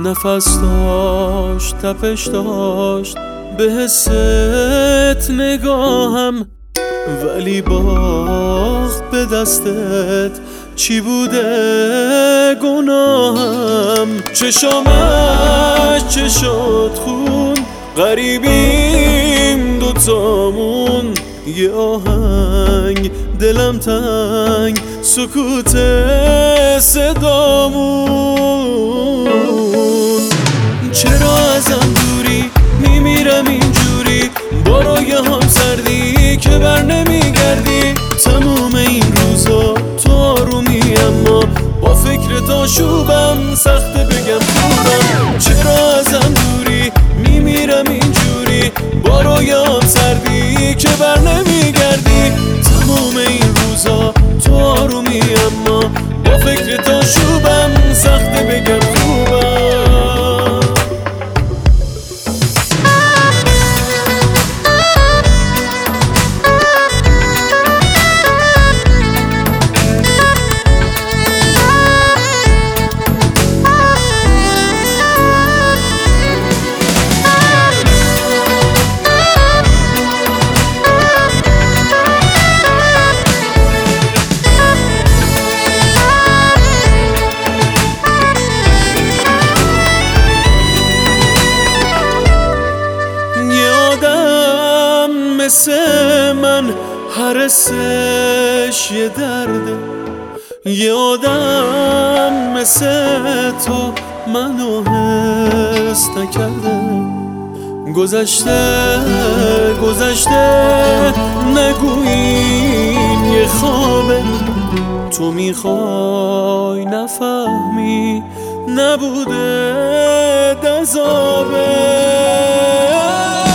نفس داشت تپش داشت به حست نگاهم، ولی باخت به دستت چی بوده گناهم. چشامش چشات خون، غریبیم دوتامون، یه آهنگ دلم تنگ، سکوت صدامون. چرا ازم دوری میمیرم اینجوری، با هم سردی که بر نمیگردی. تموم این روزا تو آرومی، اما با فکرت آشوبم سخته بگم خوبم. چرا ازم دوری میمیرم اینجوری، با هم سردی که بر نمیگردی. تموم این روزا تو آرومی، اما با فکرت آشوبم سخته بگم خوبم. مثل من هر حسش یه درده، یه آدم مثل تو منو حس نکرده. گذشته نگویین یه خوابه، تو میخوای نفهمی نبوده دذابه.